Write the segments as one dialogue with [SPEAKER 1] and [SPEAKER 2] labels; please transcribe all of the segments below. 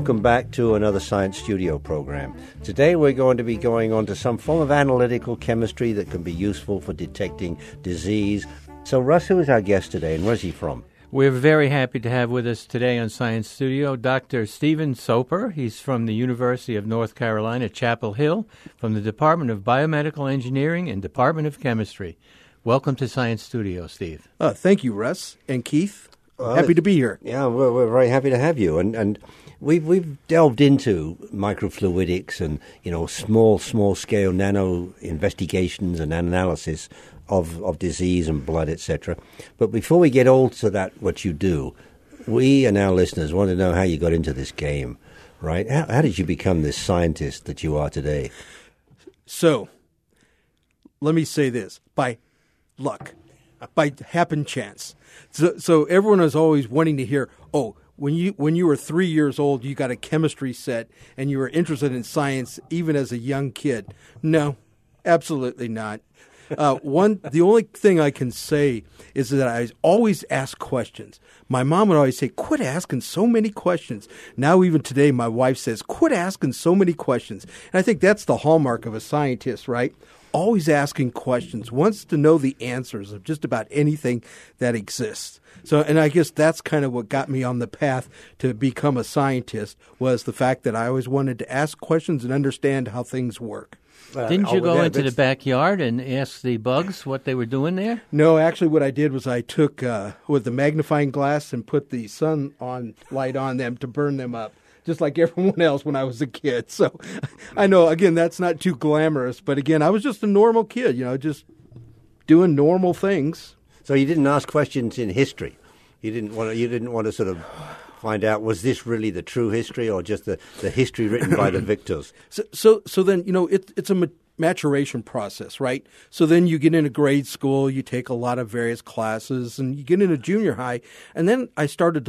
[SPEAKER 1] welcome back to another Science Studio program. Today we're going to be going on to some form of analytical chemistry that can be useful for detecting disease. So Russ, who is our guest today and where's he from?
[SPEAKER 2] We're very happy to have with us today on Science Studio Dr. Steven Soper. He's from the University of North Carolina, Chapel Hill, from the Department of Biomedical Engineering and Department of Chemistry. Welcome to Science Studio, Steve.
[SPEAKER 3] Thank you, Russ and Keith. Happy to be here.
[SPEAKER 1] Yeah, we're very happy to have you. And we've delved into microfluidics and, small scale nano investigations and analysis of disease and blood, etc. But before we get all to that, what you do, we and our listeners want to know how you got into this game, right? How did you become this scientist that you are today?
[SPEAKER 3] So, let me say this, by luck, by happen chance. So everyone is always wanting to hear, when you were 3 years old, you got a chemistry set and you were interested in science even as a young kid. No, absolutely not. The only thing I can say is that I always ask questions. My mom would always say, quit asking so many questions. Now, even today, my wife says, quit asking so many questions. And I think that's the hallmark of a scientist, right? Always asking questions, wants to know the answers of just about anything that exists. So, and I guess that's kind of what got me on the path to become a scientist, was the fact that I always wanted to ask questions and understand how things work.
[SPEAKER 2] Didn't you go into the backyard and ask the bugs what they were doing there?
[SPEAKER 3] No, actually what I did was I took with the magnifying glass and put the light on them to burn them up, just like everyone else when I was a kid. So I know, again, that's not too glamorous, but again, I was just a normal kid, just doing normal things.
[SPEAKER 1] So you didn't ask questions in history. You didn't want to sort of find out, was this really the true history or just the history written by the victors?
[SPEAKER 3] So then, it's a maturation process, right? So then you get into grade school, you take a lot of various classes, and you get into junior high. And then I started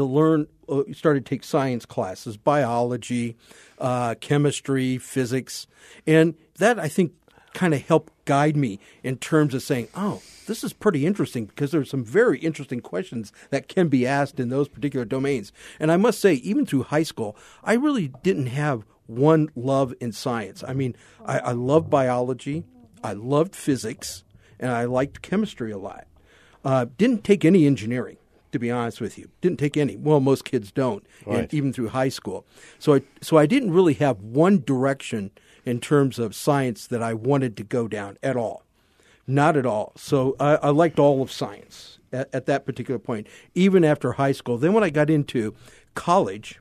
[SPEAKER 3] to take science classes, biology, chemistry, physics. And that, I think, kind of helped guide me in terms of saying, this is pretty interesting, because there's some very interesting questions that can be asked in those particular domains. And I must say, even through high school, I really didn't have one love in science. I mean, I loved biology, I loved physics, and I liked chemistry a lot. Didn't take any engineering, to be honest with you. Didn't take any. Well, most kids don't,
[SPEAKER 1] right.
[SPEAKER 3] Even through high school. So I didn't really have one direction in terms of science that I wanted to go down at all. Not at all. So I liked all of science at that particular point, even after high school. Then when I got into college,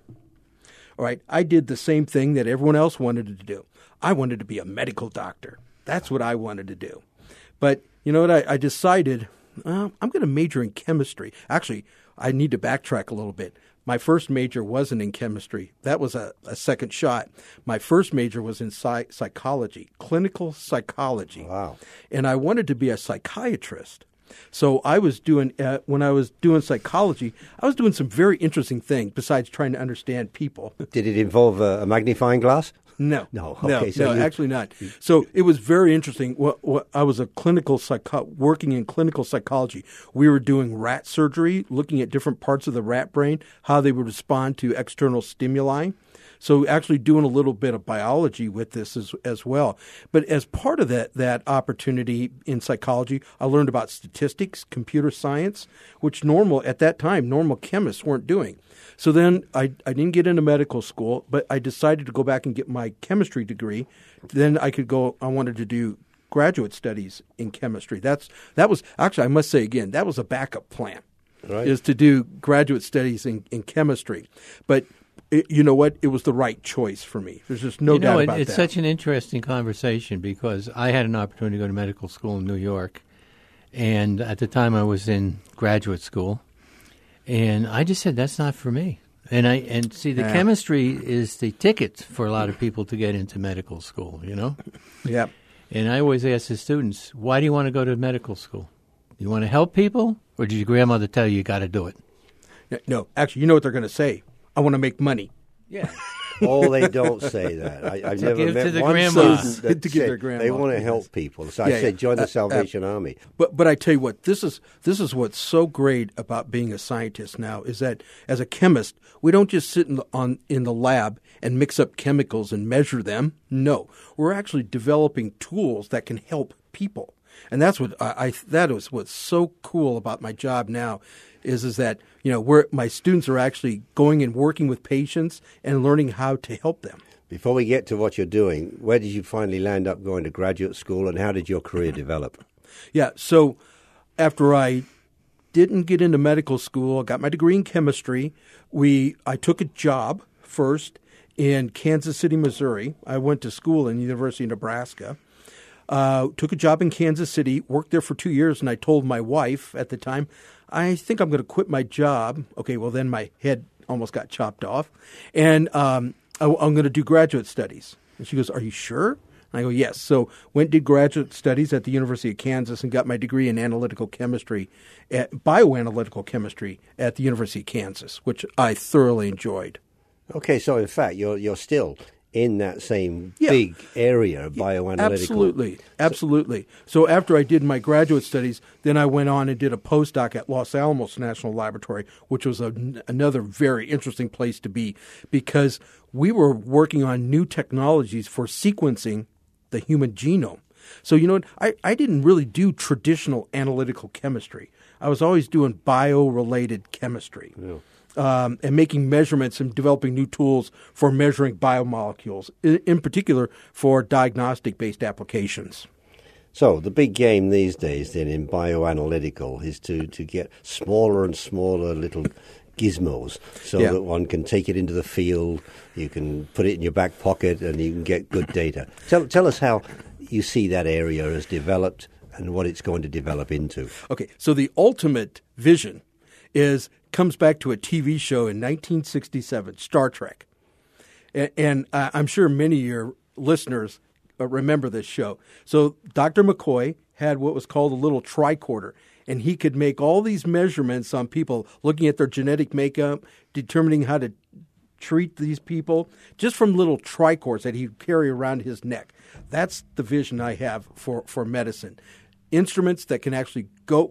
[SPEAKER 3] all right, I did the same thing that everyone else wanted to do. I wanted to be a medical doctor. That's what I wanted to do. But you know what? I decided I'm going to major in chemistry. Actually, I need to backtrack a little bit. My first major wasn't in chemistry. That was a second shot. My first major was in psychology, clinical psychology.
[SPEAKER 1] Wow.
[SPEAKER 3] And I wanted to be a psychiatrist. So I was doing, when I was doing psychology, I was doing some very interesting things besides trying to understand people.
[SPEAKER 1] Did it involve a magnifying glass?
[SPEAKER 3] No.
[SPEAKER 1] No. Okay.
[SPEAKER 3] Actually not. So it was very interesting. I was a working in clinical psychology. We were doing rat surgery, looking at different parts of the rat brain, how they would respond to external stimuli. So actually doing a little bit of biology with this as well. But as part of that opportunity in psychology, I learned about statistics, computer science, which at that time, normal chemists weren't doing. So then I didn't get into medical school, but I decided to go back and get my chemistry degree. Then I wanted to do graduate studies in chemistry. That was, actually, I must say again, that was a backup plan,
[SPEAKER 1] right,
[SPEAKER 3] is to do graduate studies in chemistry. But you know what? It was the right choice for me. There's just no doubt about that.
[SPEAKER 2] It's such an interesting conversation because I had an opportunity to go to medical school in New York, and at the time I was in graduate school, and I just said, that's not for me. And see, the chemistry is the ticket for a lot of people to get into medical school,
[SPEAKER 3] Yeah.
[SPEAKER 2] And I always ask the students, why do you want to go to medical school? You want to help people, or did your grandmother tell you got to do it?
[SPEAKER 3] No, actually, you know what they're going to say? I want to make money.
[SPEAKER 2] Yeah.
[SPEAKER 1] Oh, they don't say that. I've never
[SPEAKER 2] give
[SPEAKER 1] met
[SPEAKER 2] to the
[SPEAKER 1] one
[SPEAKER 2] grandma.
[SPEAKER 1] student
[SPEAKER 3] To
[SPEAKER 1] that
[SPEAKER 3] give their
[SPEAKER 1] said
[SPEAKER 3] grandma.
[SPEAKER 1] they want to help people. So I
[SPEAKER 3] Yeah,
[SPEAKER 1] said,
[SPEAKER 3] yeah.
[SPEAKER 1] join the Salvation Army.
[SPEAKER 3] But I tell you what, this is what's so great about being a scientist now is that as a chemist, we don't just sit in the lab and mix up chemicals and measure them. No, we're actually developing tools that can help people, and that's what that is what's so cool about my job now. Is that my students are actually going and working with patients and learning how to help them.
[SPEAKER 1] Before we get to what you're doing, where did you finally land up going to graduate school, and how did your career develop?
[SPEAKER 3] Yeah, so after I didn't get into medical school, I got my degree in chemistry. I took a job first in Kansas City, Missouri. I went to school in the University of Nebraska. Took a job in Kansas City, worked there for 2 years, and I told my wife at the time, I think I'm going to quit my job. Okay, well, then my head almost got chopped off. And I'm going to do graduate studies. And she goes, are you sure? And I go, yes. So went and did graduate studies at the University of Kansas and got my degree in analytical chemistry, bioanalytical chemistry at the University of Kansas, which I thoroughly enjoyed.
[SPEAKER 1] Okay, so in fact, you're still in that same big area of bioanalytical.
[SPEAKER 3] Absolutely. So after I did my graduate studies, then I went on and did a postdoc at Los Alamos National Laboratory, which was another very interesting place to be because we were working on new technologies for sequencing the human genome. So, I didn't really do traditional analytical chemistry. I was always doing bio-related chemistry. Yeah. And making measurements and developing new tools for measuring biomolecules, in particular for diagnostic-based applications.
[SPEAKER 1] So the big game these days then in bioanalytical is to get smaller and smaller little gizmos so that one can take it into the field, you can put it in your back pocket, and you can get good data. Tell us how you see that area has developed and what it's going to develop into.
[SPEAKER 3] Okay, so the ultimate vision comes back to a TV show in 1967, Star Trek. And I'm sure many of your listeners remember this show. So Dr. McCoy had what was called a little tricorder, and he could make all these measurements on people, looking at their genetic makeup, determining how to treat these people, just from little tricorders that he'd carry around his neck. That's the vision I have for medicine. Instruments that can actually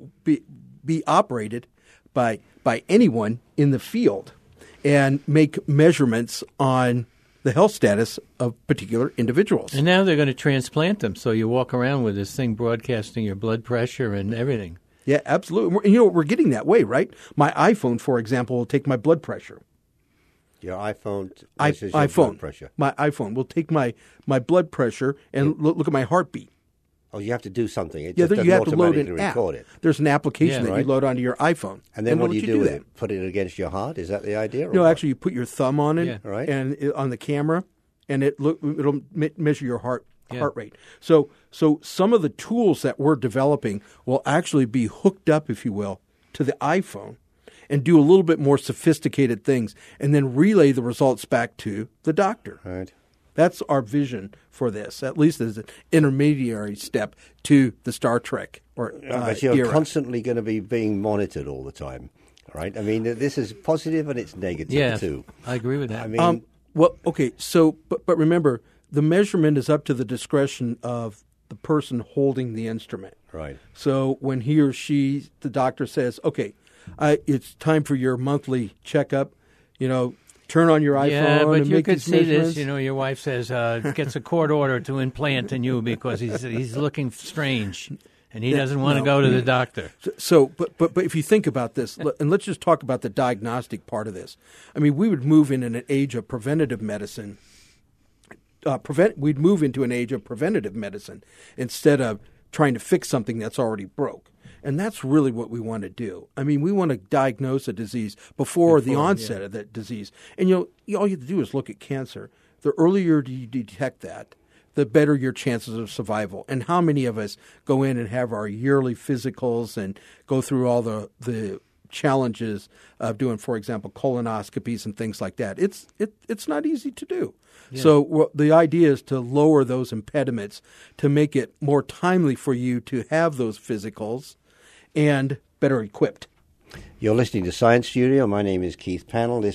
[SPEAKER 3] be operated by anyone in the field and make measurements on the health status of particular individuals.
[SPEAKER 2] And now they're going to transplant them, so you walk around with this thing broadcasting your blood pressure and everything.
[SPEAKER 3] Yeah, absolutely. We're getting that way, right? My iPhone, for example, will take my blood pressure.
[SPEAKER 1] Your iPhone
[SPEAKER 3] iPhone,
[SPEAKER 1] blood pressure.
[SPEAKER 3] My iPhone will take my blood pressure and look at my heartbeat.
[SPEAKER 1] Oh, you have to do something. It
[SPEAKER 3] Yeah,
[SPEAKER 1] just
[SPEAKER 3] you have
[SPEAKER 1] doesn't
[SPEAKER 3] to load
[SPEAKER 1] automatically
[SPEAKER 3] an app.
[SPEAKER 1] record it.
[SPEAKER 3] There's an application that
[SPEAKER 1] right.
[SPEAKER 3] you load onto your iPhone.
[SPEAKER 1] And then what do you do with
[SPEAKER 3] then?
[SPEAKER 1] it? Put it against your heart? Is that the idea?
[SPEAKER 3] No, actually, you put your thumb on it
[SPEAKER 1] Right.
[SPEAKER 3] and on the camera, and it'll measure your heart rate. So some of the tools that we're developing will actually be hooked up, if you will, to the iPhone and do a little bit more sophisticated things, and then relay the results back to the doctor.
[SPEAKER 1] Right.
[SPEAKER 3] That's our vision for this, at least as an intermediary step to the Star Trek
[SPEAKER 1] But you're
[SPEAKER 3] era.
[SPEAKER 1] constantly going to be being monitored all the time, right? I mean, this is positive and it's negative too.
[SPEAKER 2] I agree with that.
[SPEAKER 1] I mean,
[SPEAKER 3] Well, okay, so but remember, the measurement is up to the discretion of the person holding the instrument.
[SPEAKER 1] right.
[SPEAKER 3] So when he or she, the doctor says, okay, it's time for your monthly checkup, turn on your iPhone
[SPEAKER 2] yeah, but
[SPEAKER 3] and
[SPEAKER 2] you
[SPEAKER 3] make
[SPEAKER 2] could
[SPEAKER 3] these
[SPEAKER 2] see
[SPEAKER 3] measurements.
[SPEAKER 2] this. Your wife says gets a court order to implant in you because he's looking strange, and he doesn't want to go to the doctor.
[SPEAKER 3] So, but if you think about this, and let's just talk about the diagnostic part of this. I mean, we would move in an age of preventative medicine. We'd move into an age of preventative medicine instead of trying to fix something that's already broke. And that's really what we want to do. I mean, we want to diagnose a disease before the onset of that disease. And all you have to do is look at cancer. The earlier you detect that, the better your chances of survival. And how many of us go in and have our yearly physicals and go through all the challenges of doing, for example, colonoscopies and things like that? It's not easy to do. Yeah. So the idea is to lower those impediments to make it more timely for you to have those physicals and better equipped.
[SPEAKER 1] You're listening to Science Studio. My name is Keith Pannell. This week,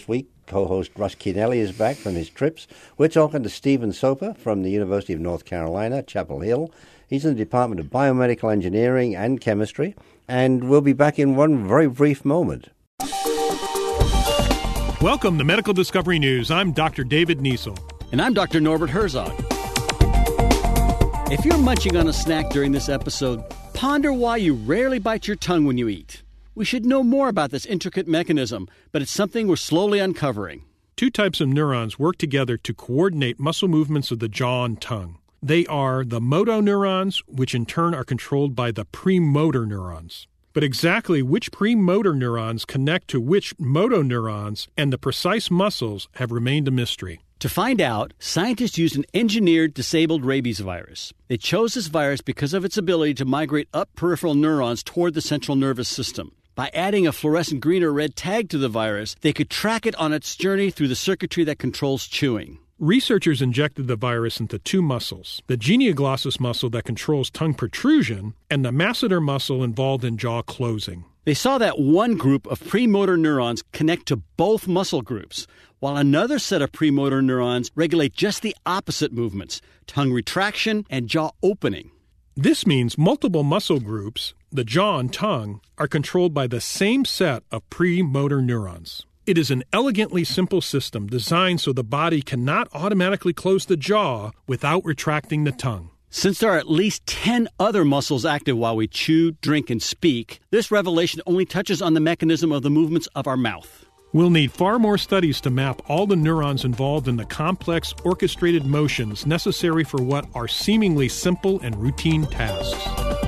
[SPEAKER 1] co-host Russ Keenelly is back from his trips. We're talking to Stephen Soper from the University of North Carolina, Chapel Hill. He's in the Department of Biomedical Engineering and Chemistry, and we'll be back in one very brief moment.
[SPEAKER 4] Welcome to Medical Discovery News. I'm Dr. David Niesel.
[SPEAKER 5] And I'm Dr. Norbert Herzog. If you're munching on a snack during this episode, ponder why you rarely bite your tongue when you eat. We should know more about this intricate mechanism, but it's something we're slowly uncovering.
[SPEAKER 4] Two types of neurons work together to coordinate muscle movements of the jaw and tongue. They are the motoneurons, which in turn are controlled by the premotor neurons. But exactly which premotor neurons connect to which motoneurons and the precise muscles have remained a mystery.
[SPEAKER 5] To find out, scientists used an engineered disabled rabies virus. They chose this virus because of its ability to migrate up peripheral neurons toward the central nervous system. By adding a fluorescent green or red tag to the virus, they could track it on its journey through the circuitry that controls chewing.
[SPEAKER 4] Researchers injected the virus into two muscles, the genioglossus muscle that controls tongue protrusion and the masseter muscle involved in jaw closing.
[SPEAKER 5] They saw that one group of premotor neurons connect to both muscle groups, while another set of premotor neurons regulate just the opposite movements, tongue retraction and jaw opening.
[SPEAKER 4] This means multiple muscle groups, the jaw and tongue, are controlled by the same set of premotor neurons. It is an elegantly simple system designed so the body cannot automatically close the jaw without retracting the tongue.
[SPEAKER 5] Since there are at least 10 other muscles active while we chew, drink, and speak, this revelation only touches on the mechanism of the movements of our mouth.
[SPEAKER 4] We'll need far more studies to map all the neurons involved in the complex, orchestrated motions necessary for what are seemingly simple and routine tasks.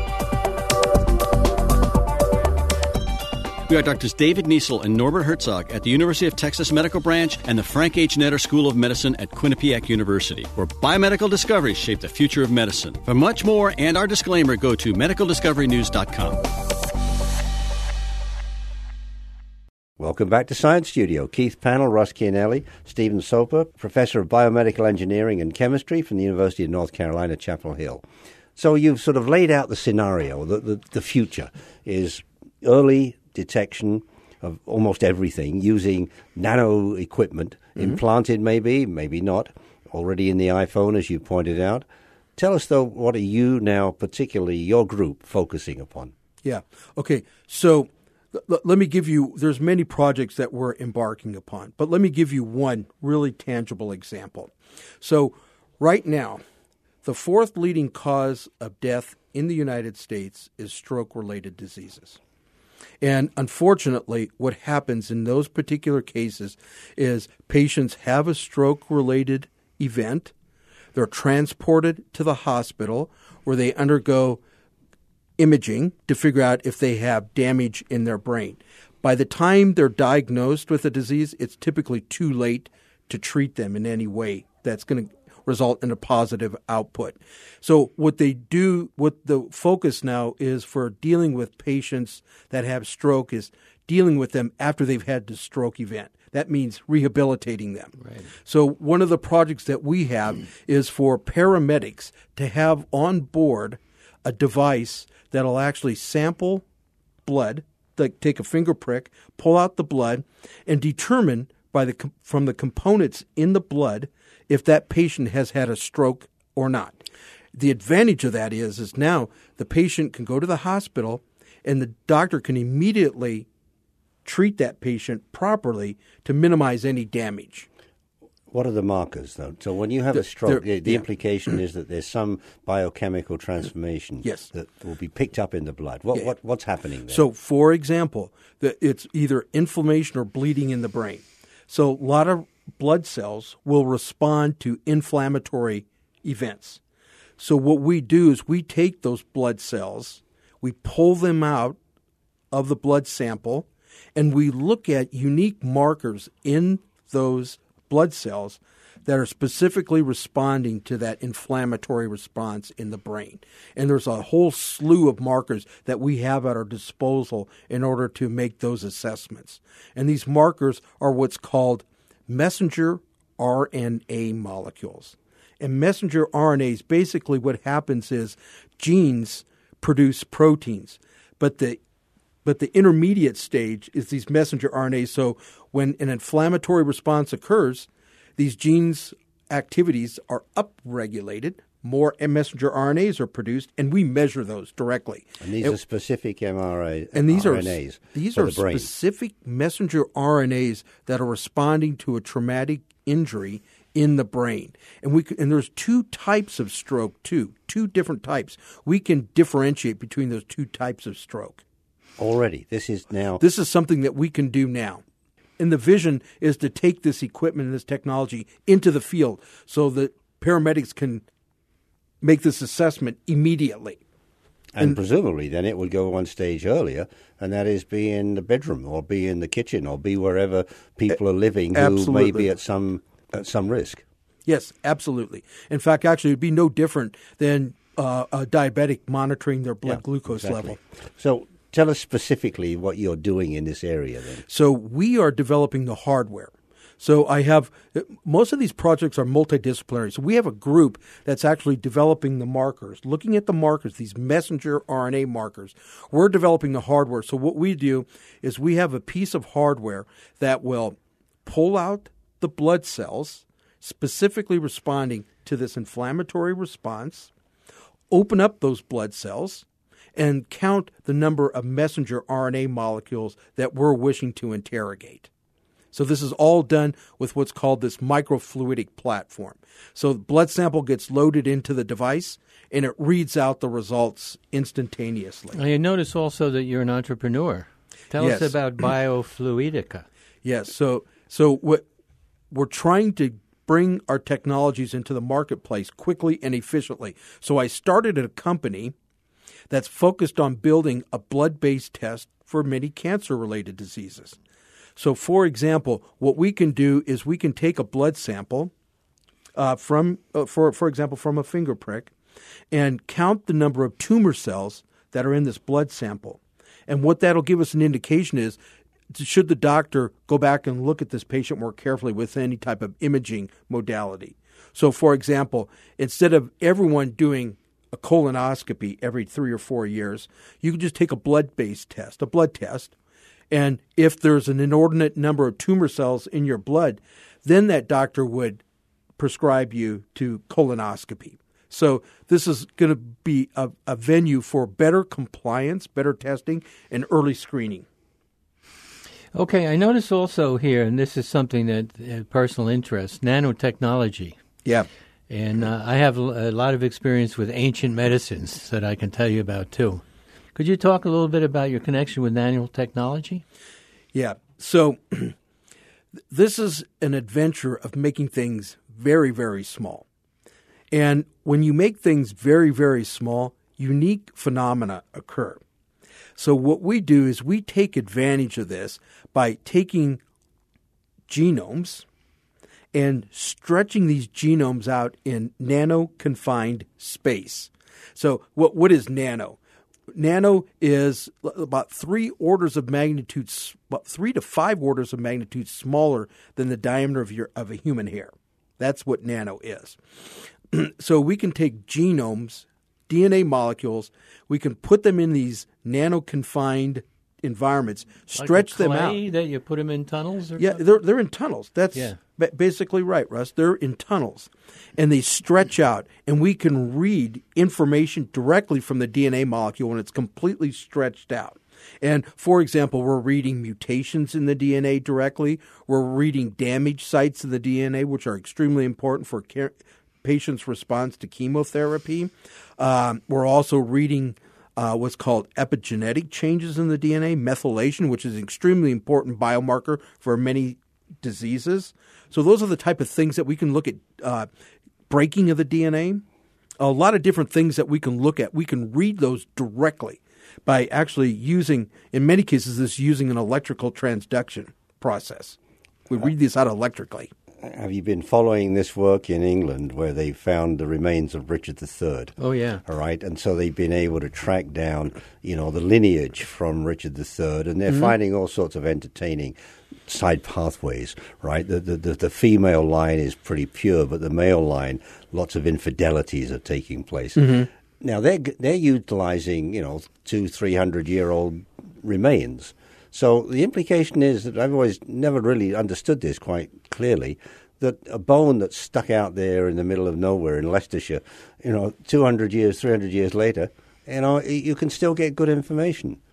[SPEAKER 5] We are Drs. David Niesel and Norbert Herzog at the University of Texas Medical Branch and the Frank H. Netter School of Medicine at Quinnipiac University, where biomedical discoveries shape the future of medicine. For much more and our disclaimer, go to medicaldiscoverynews.com.
[SPEAKER 1] Welcome back to Science Studio. Keith Panel, Russ Keenelly, Stephen Soper, Professor of Biomedical Engineering and Chemistry from the University of North Carolina, Chapel Hill. So you've sort of laid out the scenario. The future is early detection of almost everything using nano equipment, implanted maybe not, already in the iPhone, as you pointed out. Tell us, though, what are you now, particularly your group, focusing upon?
[SPEAKER 3] Yeah. Okay. So let me give you, there's many projects that we're embarking upon, but let me give you one really tangible example. So right now, the fourth leading cause of death in the United States is stroke-related diseases. And unfortunately, what happens in those particular cases is patients have a stroke-related event. They're transported to the hospital where they undergo imaging to figure out if they have damage in their brain. By the time they're diagnosed with a disease, it's typically too late to treat them in any way that's going to result in a positive output. So what they do, what the focus now is for dealing with patients that have stroke is dealing with them after they've had the stroke event. That means rehabilitating them. Right. So one of the projects that we have is for paramedics to have on board a device that'll actually sample blood, like take a finger prick, pull out the blood, and determine from the components in the blood if that patient has had a stroke or not. The advantage of that is now the patient can go to the hospital and the doctor can immediately treat that patient properly to minimize any damage.
[SPEAKER 1] What are the markers, though? So when you have a stroke, the implication is that there's some biochemical transformation that will be picked up in the blood. What's happening there?
[SPEAKER 3] So, for example, it's either inflammation or bleeding in the brain. So a lot of blood cells will respond to inflammatory events. So what we do is we take those blood cells, we pull them out of the blood sample, and we look at unique markers in those blood cells that are specifically responding to that inflammatory response in the brain. And there's a whole slew of markers that we have at our disposal in order to make those assessments. And these markers are what's called messenger RNA molecules. And messenger RNAs, basically what happens is genes produce proteins, but the But the intermediate stage is these messenger RNAs. So when an inflammatory response occurs, these genes' activities are upregulated, more messenger RNAs are produced, and we measure those directly.
[SPEAKER 1] And these are specific RNAs
[SPEAKER 3] These
[SPEAKER 1] for
[SPEAKER 3] are
[SPEAKER 1] the brain.
[SPEAKER 3] specific messenger RNAs that are responding to a traumatic injury in the brain. And there's two types of stroke, two different types. We can differentiate between those two types of stroke.
[SPEAKER 1] Already, this is
[SPEAKER 3] something that we can do now. And the vision is to take this equipment and this technology into the field so that paramedics can make this assessment immediately.
[SPEAKER 1] And presumably then it would go one stage earlier, and that is be in the bedroom or be in the kitchen or be wherever people are living who may be at some risk.
[SPEAKER 3] Yes, absolutely. In fact, actually, it would be no different than a diabetic monitoring their blood glucose level.
[SPEAKER 1] So tell us specifically what you're doing in this area then.
[SPEAKER 3] So we are developing the hardware. So most of these projects are multidisciplinary. So we have a group that's actually developing the markers, looking at the markers, these messenger RNA markers. We're developing the hardware. So what we do is we have a piece of hardware that will pull out the blood cells, specifically responding to this inflammatory response, open up those blood cells, and count the number of messenger RNA molecules that we're wishing to interrogate. So this is all done with what's called this microfluidic platform. So the blood sample gets loaded into the device, and it reads out the results instantaneously.
[SPEAKER 2] I notice also that you're an entrepreneur. Tell us about Biofluidica.
[SPEAKER 3] Yes. So what we're trying to bring our technologies into the marketplace quickly and efficiently. So I started a company that's focused on building a blood-based test for many cancer-related diseases. So, for example, what we can do is we can take a blood sample from a finger prick and count the number of tumor cells that are in this blood sample. And what that'll give us an indication is, should the doctor go back and look at this patient more carefully with any type of imaging modality. So, for example, instead of everyone doing a colonoscopy every 3 or 4 years, you can just take a blood-based test, a blood test, and if there's an inordinate number of tumor cells in your blood, then that doctor would prescribe you to colonoscopy. So this is going to be a venue for better compliance, better testing, and early screening.
[SPEAKER 2] Okay, I notice also here, and this is something that personal interest, nanotechnology.
[SPEAKER 3] Yeah.
[SPEAKER 2] And I have a lot of experience with ancient medicines that I can tell you about, too. Could you talk a little bit about your connection with nanotechnology?
[SPEAKER 3] Yeah. So this is an adventure of making things very, very small. And when you make things very, very small, unique phenomena occur. So what we do is we take advantage of this by taking genomes and stretching these genomes out in nano-confined space. So what is nano? Nano is about 3 orders of magnitude, about 3 to 5 orders of magnitude smaller than the diameter of a human hair. That's what nano is. So we can take genomes, DNA molecules, we can put them in these nano-confined environments, stretch them out.
[SPEAKER 2] Like that you put them in tunnels? Or something?
[SPEAKER 3] They're in tunnels. That's basically right, Russ. They're in tunnels, and they stretch out, and we can read information directly from the DNA molecule when it's completely stretched out. And, for example, we're reading mutations in the DNA directly. We're reading damage sites in the DNA, which are extremely important for patients' response to chemotherapy. We're also reading what's called epigenetic changes in the DNA, methylation, which is an extremely important biomarker for many diseases. So those are the type of things that we can look at, breaking of the DNA, a lot of different things that we can look at. We can read those directly by actually using, in many cases, using an electrical transduction process. We read these out electrically.
[SPEAKER 1] Have you been following this work in England where they found the remains of Richard III?
[SPEAKER 2] Oh, yeah.
[SPEAKER 1] All right. And so they've been able to track down, the lineage from Richard III, and they're finding all sorts of entertaining side pathways, right? The female line is pretty pure, but the male line, lots of infidelities are taking place. Now, they're utilizing, 200-300-year-old remains. So the implication is that I've always never really understood this quite clearly, that a bone that's stuck out there in the middle of nowhere in Leicestershire, 200 years, 300 years later, you can still get good information.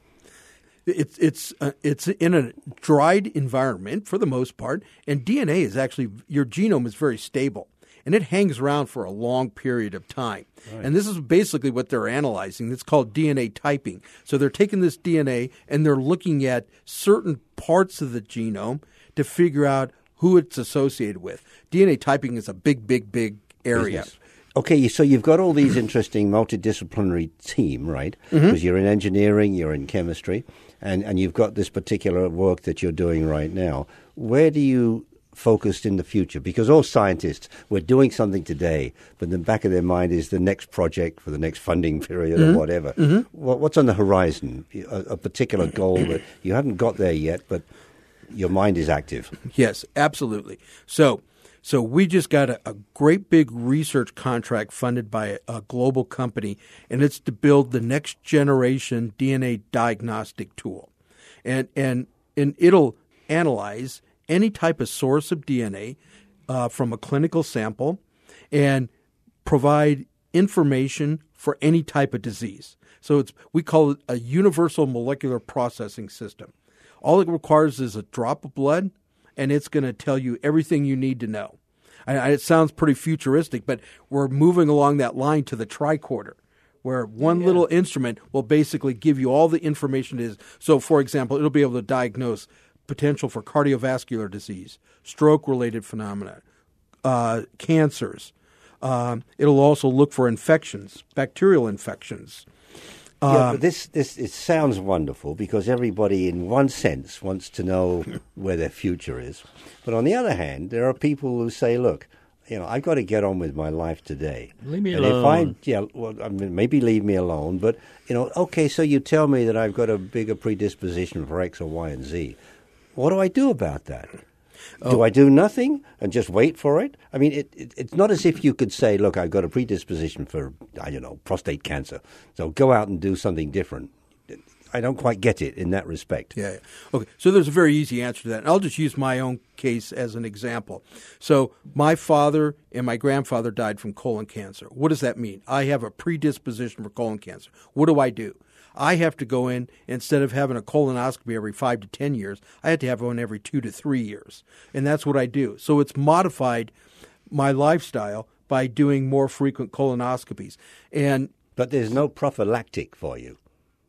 [SPEAKER 3] It's in a dried environment for the most part, and DNA is actually, your genome is very stable, and it hangs around for a long period of time. Right. And this is basically what they're analyzing. It's called DNA typing. So they're taking this DNA and they're looking at certain parts of the genome to figure out who it's associated with. DNA typing is a big area.
[SPEAKER 1] Business. Okay, so you've got all these interesting multidisciplinary team, right? Because you're in engineering, you're in chemistry, and you've got this particular work that you're doing right now. Where do you focus in the future? Because all scientists, we're doing something today, but in the back of their mind is the next project for the next funding period or whatever. What's on the horizon? A particular goal that you haven't got there yet, but your mind is active.
[SPEAKER 3] Yes, absolutely. So we just got a great big research contract funded by a global company, and it's to build the next generation DNA diagnostic tool. And it'll analyze any type of source of DNA from a clinical sample and provide information for any type of disease. So we call it a universal molecular processing system. All it requires is a drop of blood, and it's going to tell you everything you need to know. It sounds pretty futuristic, but we're moving along that line to the tricorder, where one little instrument will basically give you all the information it is. So, for example, it'll be able to diagnose potential for cardiovascular disease, stroke-related phenomena, cancers. It'll also look for infections, bacterial infections.
[SPEAKER 1] But it sounds wonderful because everybody, in one sense, wants to know where their future is. But on the other hand, there are people who say, look, I've got to get on with my life today.
[SPEAKER 2] Leave me alone.
[SPEAKER 1] Maybe leave me alone. But, okay, so you tell me that I've got a bigger predisposition for X or Y and Z. What do I do about that? Do I do nothing and just wait for it? I mean, it's not as if you could say, look, I've got a predisposition for, prostate cancer, so go out and do something different. I don't quite get it in that respect.
[SPEAKER 3] Yeah. Okay, so there's a very easy answer to that. And I'll just use my own case as an example. So my father and my grandfather died from colon cancer. What does that mean? I have a predisposition for colon cancer. What do? I have to go in, instead of having a colonoscopy every 5 to 10 years, I have to have one every 2 to 3 years. And that's what I do. So it's modified my lifestyle by doing more frequent colonoscopies.
[SPEAKER 1] But there's no prophylactic for you.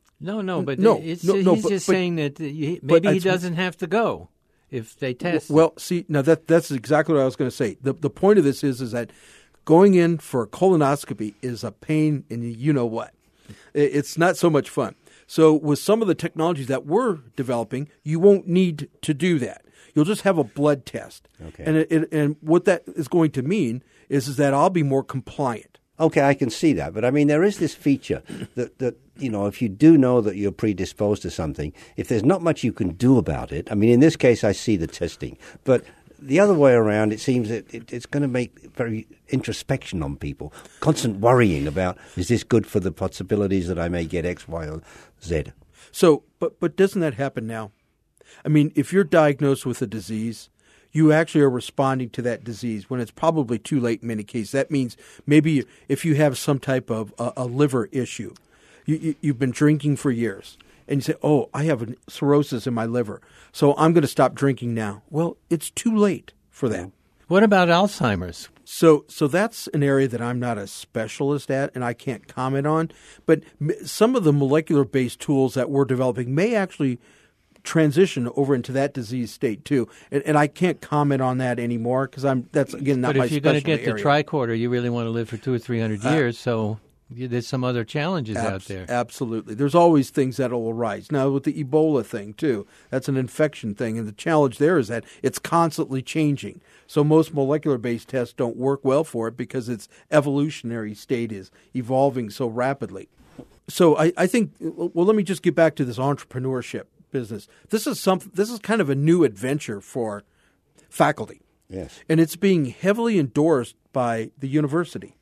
[SPEAKER 2] He's just saying that maybe he doesn't have to go if they test.
[SPEAKER 3] Well, see, now that's exactly what I was going to say. The point of this is that going in for a colonoscopy is a pain in the you-know-what. It's not so much fun. So with some of the technologies that we're developing, you won't need to do that. You'll just have a blood test. Okay. And what that is going to mean is that I'll be more compliant.
[SPEAKER 1] Okay, I can see that. But, I mean, there is this feature that if you do know that you're predisposed to something, if there's not much you can do about it, I mean, in this case, I see the testing. But the other way around, it seems that it's going to make very introspection on people, constant worrying about, is this good for the possibilities that I may get X, Y, or Z?
[SPEAKER 3] So, but doesn't that happen now? I mean, if you're diagnosed with a disease, you actually are responding to that disease when it's probably too late in many cases. That means maybe if you have some type of a liver issue, you've been drinking for years, and you say, oh, I have a cirrhosis in my liver, so I'm going to stop drinking now. Well, it's too late for that.
[SPEAKER 2] What about Alzheimer's?
[SPEAKER 3] So that's an area that I'm not a specialist at and I can't comment on, but some of the molecular-based tools that we're developing may actually transition over into that disease state too, and I can't comment on that anymore because that's again not my specialty area.
[SPEAKER 2] But if you're going to get the tricorder, you really want to live for 200 or 300 years, so there's some other challenges out there.
[SPEAKER 3] Absolutely. There's always things that will arise. Now, with the Ebola thing, too, that's an infection thing, and the challenge there is that it's constantly changing. So most molecular-based tests don't work well for it because its evolutionary state is evolving so rapidly. So I think, well, let me just get back to this entrepreneurship business. This is kind of a new adventure for faculty.
[SPEAKER 1] Yes.
[SPEAKER 3] And it's being heavily endorsed by the university.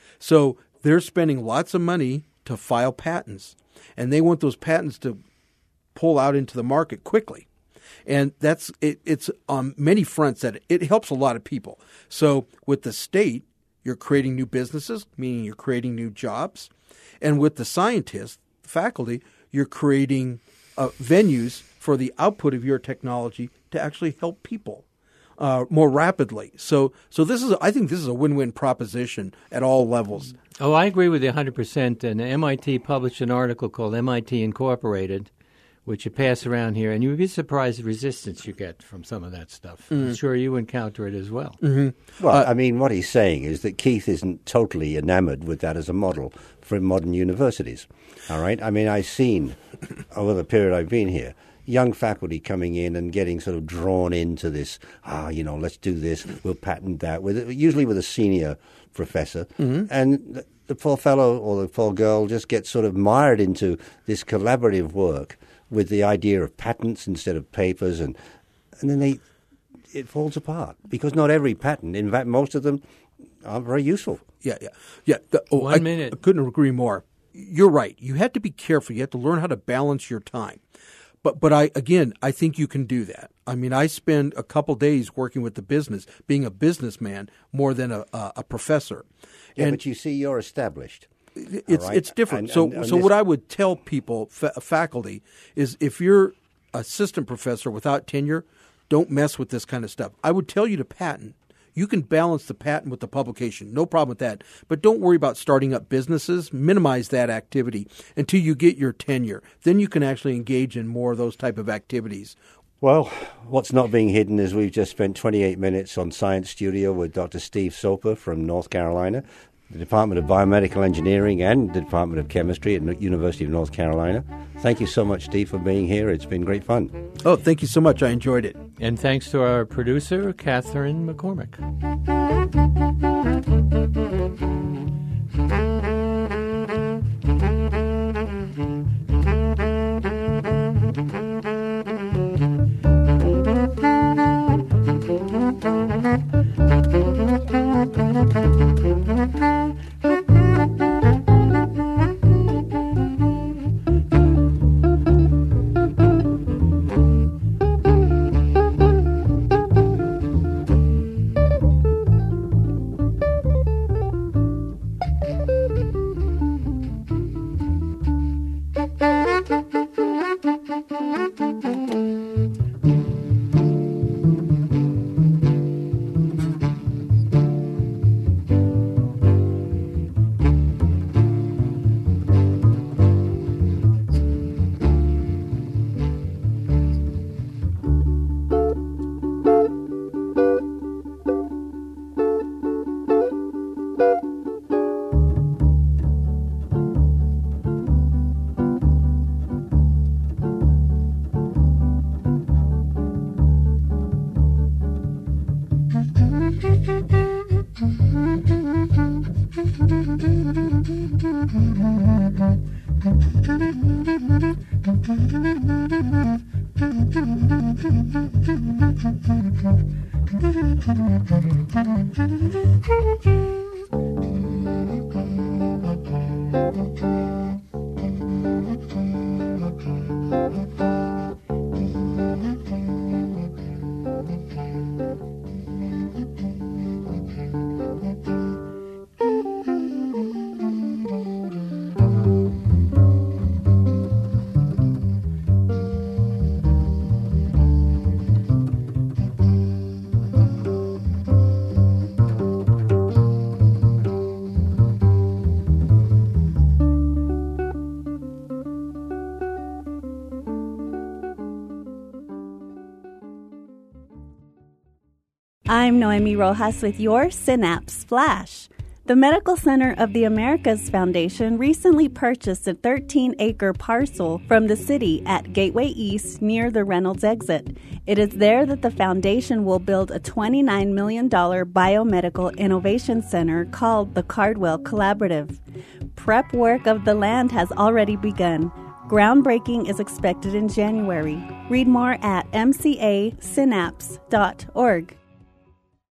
[SPEAKER 3] So they're spending lots of money to file patents, and they want those patents to pull out into the market quickly. And it's on many fronts that it helps a lot of people. So with the state, you're creating new businesses, meaning you're creating new jobs. And with the scientists, the faculty, you're creating venues for the output of your technology to actually help people more rapidly. So I think this is a win-win proposition at all levels.
[SPEAKER 2] Oh, I agree with you 100%. And MIT published an article called MIT Incorporated, which you pass around here, and you'd be surprised the resistance you get from some of that stuff. I'm sure you encounter it as well.
[SPEAKER 3] Mm-hmm.
[SPEAKER 1] Well, I mean, what he's saying is that Keith isn't totally enamored with that as a model for modern universities. All right? I mean, I've seen, over the period I've been here, young faculty coming in and getting sort of drawn into this, let's do this, we'll patent that, usually with a senior professor. Mm-hmm. And the poor fellow or the poor girl just gets sort of mired into this collaborative work with the idea of patents instead of papers, and then it falls apart because not every patent, in fact, most of them are very useful.
[SPEAKER 3] Yeah.
[SPEAKER 2] 1 minute.
[SPEAKER 3] I couldn't agree more. You're right. You have to be careful. You have to learn how to balance your time. But I think you can do that. I mean, I spend a couple days working with the business, being a businessman more than a professor.
[SPEAKER 1] Yeah, but you see, you're established.
[SPEAKER 3] It's different. So what I would tell people, faculty, is if you're assistant professor without tenure, don't mess with this kind of stuff. I would tell you to patent. You can balance the patent with the publication. No problem with that. But don't worry about starting up businesses. Minimize that activity until you get your tenure. Then you can actually engage in more of those type of activities.
[SPEAKER 1] Well, what's not being hidden is we've just spent 28 minutes on Science Studio with Dr. Steve Soper from North Carolina, the Department of Biomedical Engineering and the Department of Chemistry at the University of North Carolina. Thank you so much, Steve, for being here. It's been great fun.
[SPEAKER 3] Oh, thank you so much. I enjoyed it.
[SPEAKER 2] And thanks to our producer, Catherine McCormick.
[SPEAKER 6] I'm Noemi Rojas with your Synapse Flash. The Medical Center of the Americas Foundation recently purchased a 13-acre parcel from the city at Gateway East near the Reynolds exit. It is there that the foundation will build a $29 million biomedical innovation center called the Cardwell Collaborative. Prep work of the land has already begun. Groundbreaking is expected in January. Read more at mcasynapse.org.